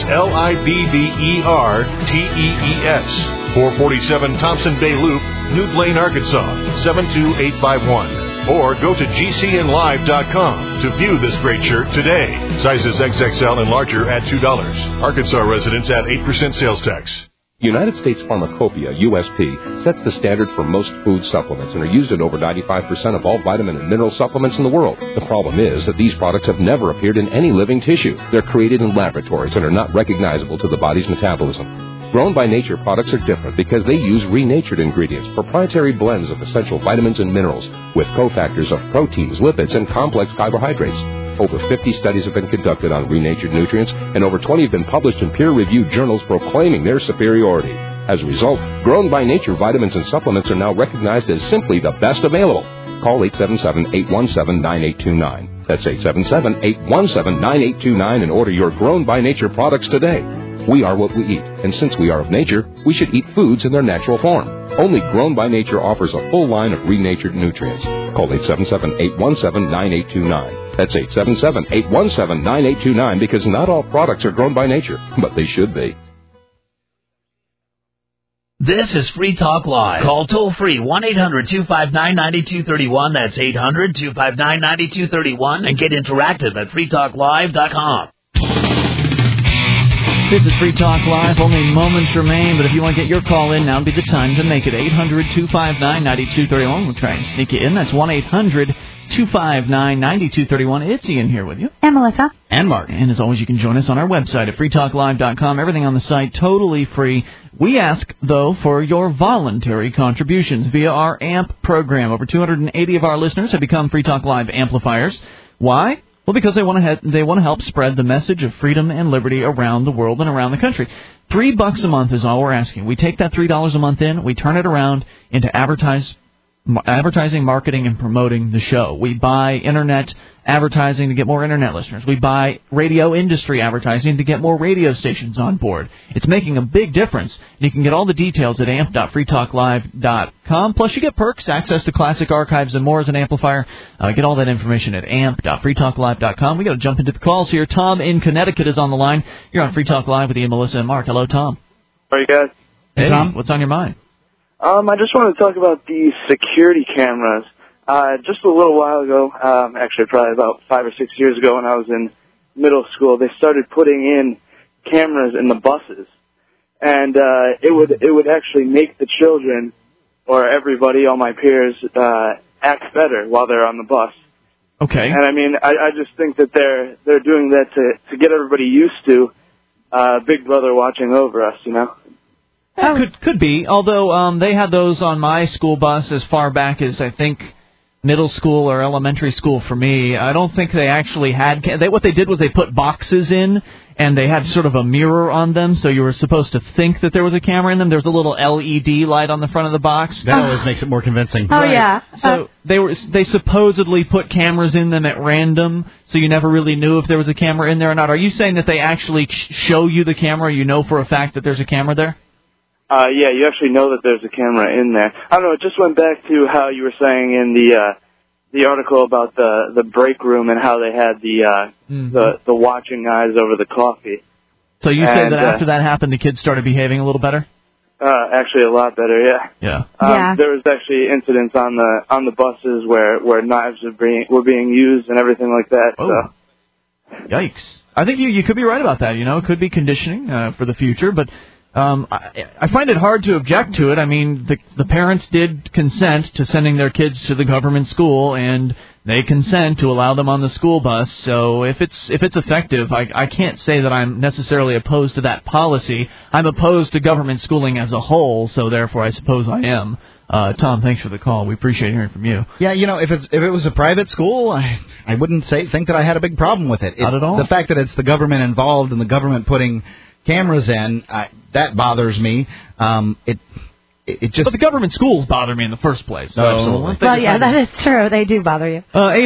LIBBERTEES. 447 Thompson Bay Loop, Newt Lane, Arkansas, 72851. Or go to GCNlive.com to view this great shirt today. Sizes XXL and larger at $2. Arkansas residents at 8% sales tax. United States Pharmacopoeia, USP, sets the standard for most food supplements and are used in over 95% of all vitamin and mineral supplements in the world. The problem is that these products have never appeared in any living tissue. They're created in laboratories and are not recognizable to the body's metabolism. Grown by Nature products are different because they use renatured ingredients, proprietary blends of essential vitamins and minerals, with cofactors of proteins, lipids, and complex carbohydrates. Over 50 studies have been conducted on renatured nutrients, and over 20 have been published in peer-reviewed journals proclaiming their superiority. As a result, Grown by Nature vitamins and supplements are now recognized as simply the best available. Call 877-817-9829. That's 877-817-9829 and order your Grown by Nature products today. We are what we eat, and since we are of nature, we should eat foods in their natural form. Only Grown by Nature offers a full line of renatured nutrients. Call 877-817-9829. That's 877-817-9829 because not all products are grown by nature, but they should be. This is Free Talk Live. Call toll-free 1-800-259-9231. That's 800-259-9231. And get interactive at freetalklive.com. This is Free Talk Live. Only moments remain, but if you want to get your call in, now would be the time to make it. 800-259-9231. We'll try and sneak you in. That's 1-800-259-9231. It's Ian here with you. And Melissa. And Mark. And as always, you can join us on our website at freetalklive.com. Everything on the site totally free. We ask, though, for your voluntary contributions via our AMP program. Over 280 of our listeners have become Free Talk Live amplifiers. Why? Well, because they want to help spread the message of freedom and liberty around the world and around the country. $3 a month is all we're asking. We take that $3 a month in, we turn it around into advertising, marketing, and promoting the show. We buy Internet advertising to get more Internet listeners. We buy radio industry advertising to get more radio stations on board. It's making a big difference. You can get all the details at amp.freetalklive.com. Plus, you get perks, access to classic archives, and more as an amplifier. Get all that information at amp.freetalklive.com. We got to jump into the calls here. Tom in Connecticut is on the line. You're on Free Talk Live with Ian, Melissa, and Mark. Hello, Tom. How are you guys? Hey, Tom. What's on your mind? I just wanted to talk about the security cameras. Just a little while ago, actually probably about 5 or 6 years ago when I was in middle school, they started putting in cameras in the buses. And it would actually make the children or everybody, all my peers, act better while they're on the bus. Okay. And I mean, I just think that they're doing that to get everybody used to Big Brother watching over us, you know? Could be, although they had those on my school bus as far back as, I think, middle school or elementary school for me. I don't think they actually had... what they did was they put boxes in, and they had sort of a mirror on them, so you were supposed to think that there was a camera in them. There was a little LED light on the front of the box. That always makes it more convincing. Oh, right. Yeah. So they supposedly put cameras in them at random, so you never really knew if there was a camera in there or not. Are you saying that they actually show you the camera, you know for a fact that there's a camera there? Yeah, you actually know that there's a camera in there. I don't know, it just went back to how you were saying in the article about the break room and how they had the watching eyes over the coffee. So you said that after that happened, the kids started behaving a little better? Actually, a lot better. Yeah. Yeah. There was actually incidents on the buses where knives were being used and everything like that. Oh. So. Yikes. I think you could be right about that. It could be conditioning for the future, but I find it hard to object to it. I mean, the parents did consent to sending their kids to the government school, and they consent to allow them on the school bus. So if it's effective, I can't say that I'm necessarily opposed to that policy. I'm opposed to government schooling as a whole, so therefore I suppose I am. Tom, thanks for the call. We appreciate hearing from you. Yeah, if it was a private school, I wouldn't think that I had a big problem with it. Not at all. The fact that it's the government involved and the government putting cameras in, that bothers me. It just. But the government schools bother me in the first place. So absolutely. Well, yeah, that is true. They do bother you.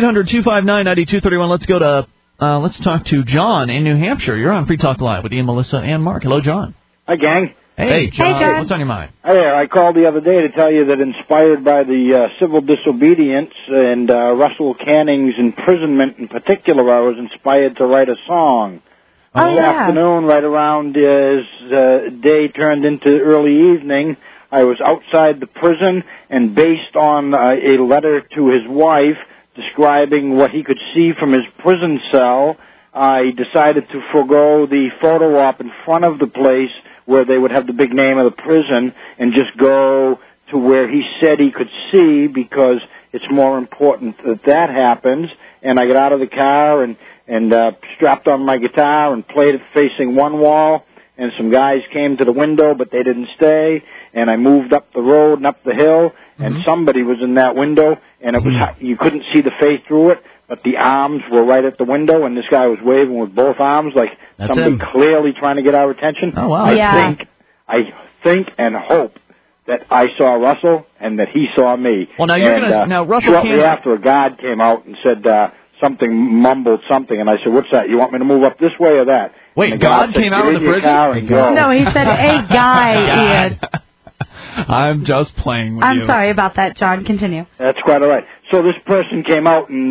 800-259-9231. Let's talk to John in New Hampshire. You're on Free Talk Live with Ian, Melissa, and Mark. Hello, John. Hi, gang. Hey, John. Hey, John. What's on your mind? Hi there. I called the other day to tell you that inspired by the civil disobedience and Russell Canning's imprisonment in particular, I was inspired to write a song. This afternoon, right around as day turned into early evening, I was outside the prison, and based on a letter to his wife describing what he could see from his prison cell, I decided to forego the photo op in front of the place where they would have the big name of the prison and just go to where he said he could see, because it's more important that happens. And I got out of the car and strapped on my guitar and played it facing one wall, and some guys came to the window, but they didn't stay, and I moved up the road and up the hill, and somebody was in that window, and it was you couldn't see the face through it, but the arms were right at the window, and this guy was waving with both arms like That's somebody him. Clearly trying to get our attention. Oh, wow. I think and hope that I saw Russell and that he saw me. Well, now you're gonna now Russell shortly Canning. after, a guard came out and said mumbled something, and I said, "What's that? You want me to move up this way or that?" Wait, and the guard God said, came out "Get of in the your prison? car and go." No, he said a guy, Ian. I'm just playing with you. I'm sorry about that, John. Continue. That's quite all right. So this person came out and,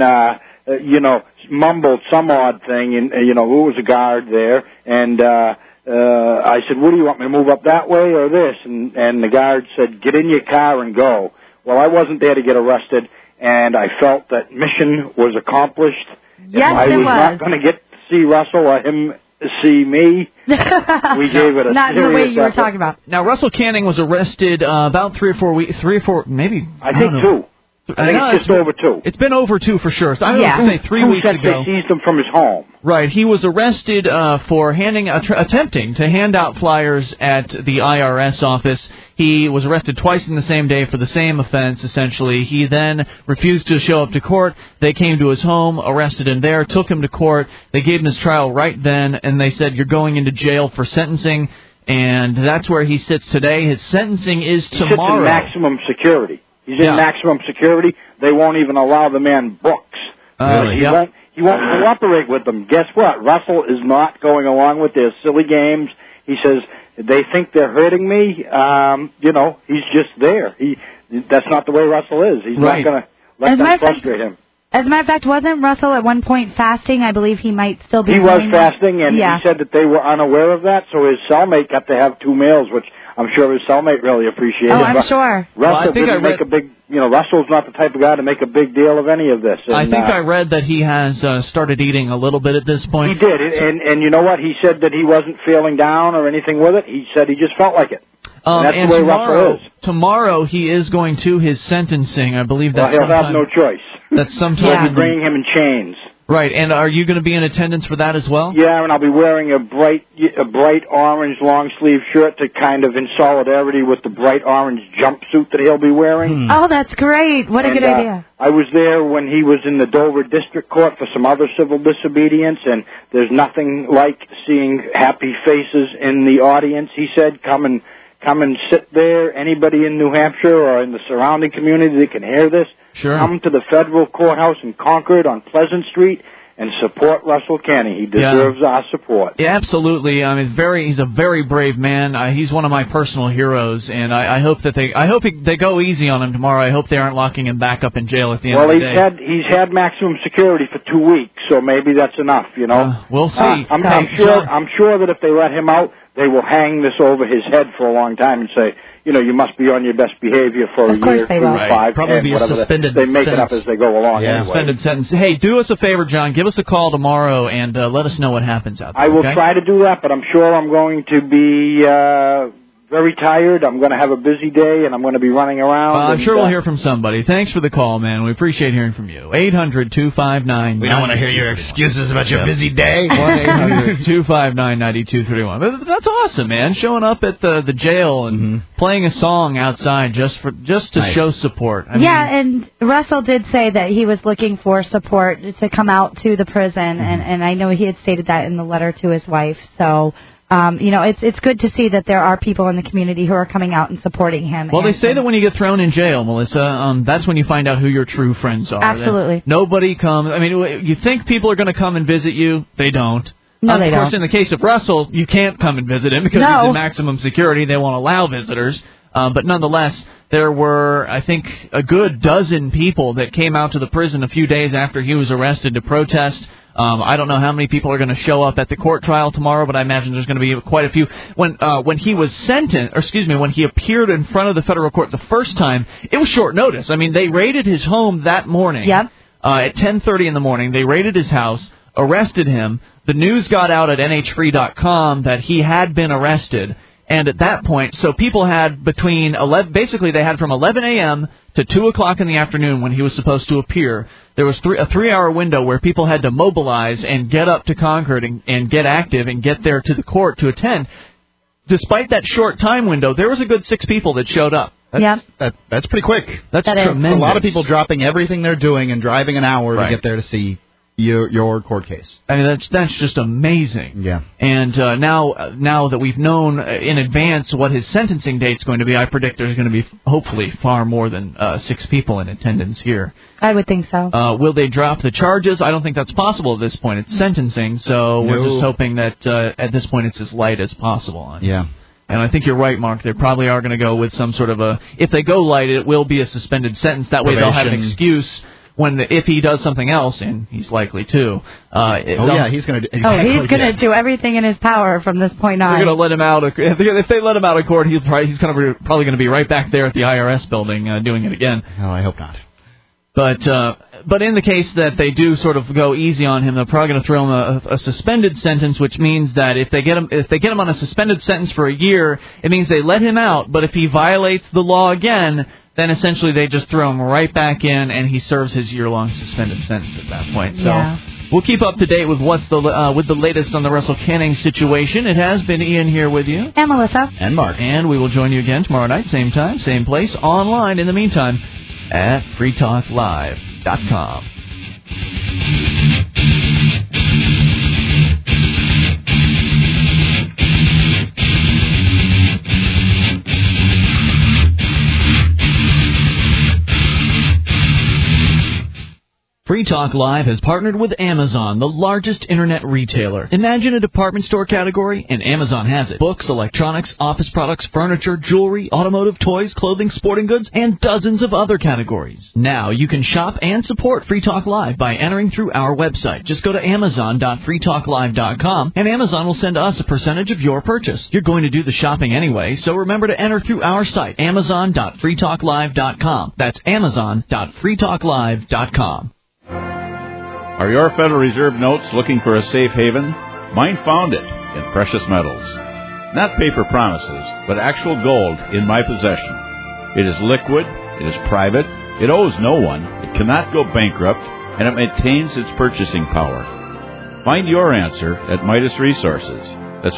mumbled some odd thing, and, who was a guard there, and I said, "What do you want me to move up that way or this?" And the guard said, "Get in your car and go." Well, I wasn't there to get arrested, and I felt that mission was accomplished. Yes, I was not going to get to see Russell or him see me. We gave it a not in the way serious you were effort. talking about. Now, Russell Canning was arrested about 3 or 4 weeks, maybe. I think don't know. 2. I think it's just over 2. It's been over 2 for sure. So I was going to say 3 weeks said ago. They seized him from his home. Right. He was arrested for attempting to hand out flyers at the IRS office. He was arrested twice in the same day for the same offense, essentially. He then refused to show up to court. They came to his home, arrested him there, took him to court. They gave him his trial right then, and they said, "You're going into jail for sentencing." And that's where he sits today. His sentencing is tomorrow. He sits in maximum security. He's in maximum security. They won't even allow the man books. Really? He won't cooperate with them. Guess what? Russell is not going along with their silly games. He says, they think they're hurting me. He's just there. That's not the way Russell is. He's not going to let them frustrate him. As a matter of fact, wasn't Russell at one point fasting? I believe he might still be. He was doing that. fasting, and he said that they were unaware of that, so his cellmate got to have 2 meals, which I'm sure his cellmate really appreciated. Oh, I'm sure. Russell didn't make a big, Russell's not the type of guy to make a big deal of any of this. And, I think I read that he has started eating a little bit at this point. He did, and you know what? He said that he wasn't feeling down or anything with it. He said he just felt like it. And that's the way Russell is. Tomorrow he is going to his sentencing. I believe that's he'll have no choice. That's sometime. They'll be bringing him in chains. Right, and are you going to be in attendance for that as well? Yeah, and I'll be wearing a bright orange long sleeve shirt to kind of in solidarity with the bright orange jumpsuit that he'll be wearing. Oh, that's great! What a good idea. I was there when he was in the Dover District Court for some other civil disobedience, and there's nothing like seeing happy faces in the audience. He said, "Come and sit there. Anybody in New Hampshire or in the surrounding community that can hear this, come to the federal courthouse in Concord on Pleasant Street and support Russell Canning. He deserves our support." Yeah, absolutely. I mean, he's a very brave man. He's one of my personal heroes, and I hope that they go easy on him tomorrow. I hope they aren't locking him back up in jail at the end of the day. Well, he's had maximum security for 2 weeks, so maybe that's enough. We'll see. I'm sure that if they let him out, they will hang this over his head for a long time and say, you must be on your best behavior for a year, 3 to 5, probably be a suspended they make sentence. it up as they go along. Yeah, anyway. suspended sentence. Hey, do us a favor, John. Give us a call tomorrow and let us know what happens out there. I will okay? try to do that, but I'm sure I'm going to be very tired. I'm going to have a busy day, and I'm going to be running around. I'm sure we'll hear from somebody. Thanks for the call, man. We appreciate hearing from you. 800-259-9231. We don't want to hear your excuses about your busy day. 1-800-259-9231. But that's awesome, man. Showing up at the jail and playing a song outside just to show support. I mean, and Russell did say that he was looking for support to come out to the prison, and I know he had stated that in the letter to his wife. So, it's good to see that there are people in the community who are coming out and supporting him. Well, they say that when you get thrown in jail, Melissa, that's when you find out who your true friends are. Absolutely. Nobody comes. I mean, you think people are going to come and visit you. They don't. No, they don't. Of course, in the case of Russell, you can't come and visit him because he's in maximum security. They won't allow visitors. But nonetheless, there were, I think, a good dozen people that came out to the prison a few days after he was arrested to protest. I don't know how many people are going to show up at the court trial tomorrow, but I imagine there's going to be quite a few. When he was when he appeared in front of the federal court the first time, it was short notice. I mean, they raided his home that morning. Yep. At 10:30 in the morning, they raided his house, arrested him. The news got out at NHFree.com that he had been arrested. And at that point, so people had they had from 11 a.m. to 2 o'clock in the afternoon when he was supposed to appear. There was a 3-hour window where people had to mobilize and get up to Concord and get active and get there to the court to attend. Despite that short time window, there was a good 6 people that showed up. That's pretty quick. That's tremendous. A lot of people dropping everything they're doing and driving an hour to get there to see your court case. I mean, that's just amazing. Yeah. And now that we've known in advance what his sentencing date's going to be, I predict there's going to be hopefully far more than 6 people in attendance here. I would think so. Will they drop the charges? I don't think that's possible at this point. It's sentencing, so we're just hoping that at this point it's as light as possible. Yeah. And I think you're right, Mark. They probably are going to go with some sort of if they go light, it will be a suspended sentence. That way they'll have an excuse if he does something else, and he's likely to. He's going to do he's going to do everything in his power from this point on. They're going to let him out. If they let him out of court, he's probably going to be right back there at the IRS building doing it again. Oh, I hope not. But in the case that they do sort of go easy on him, they're probably going to throw him a suspended sentence, which means that if they get him on a suspended sentence for a year, it means they let him out. But if he violates the law again, then essentially they just throw him right back in, and he serves his year-long suspended sentence at that point. So we'll keep up to date with with the latest on the Russell Canning situation. It has been Ian here with you. And Melissa. And Mark. And we will join you again tomorrow night, same time, same place, online in the meantime at freetalklive.com. Free Talk Live has partnered with Amazon, the largest internet retailer. Imagine a department store category, and Amazon has it. Books, electronics, office products, furniture, jewelry, automotive, toys, clothing, sporting goods, and dozens of other categories. Now you can shop and support Free Talk Live by entering through our website. Just go to amazon.freetalklive.com, and Amazon will send us a percentage of your purchase. You're going to do the shopping anyway, so remember to enter through our site, amazon.freetalklive.com. That's amazon.freetalklive.com. Are your Federal Reserve notes looking for a safe haven? Mine found it in precious metals. Not paper promises, but actual gold in my possession. It is liquid, it is private, it owes no one, it cannot go bankrupt, and it maintains its purchasing power. Find your answer at Midas Resources. That's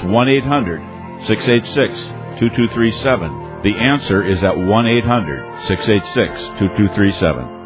1-800-686-2237. The answer is at 1-800-686-2237.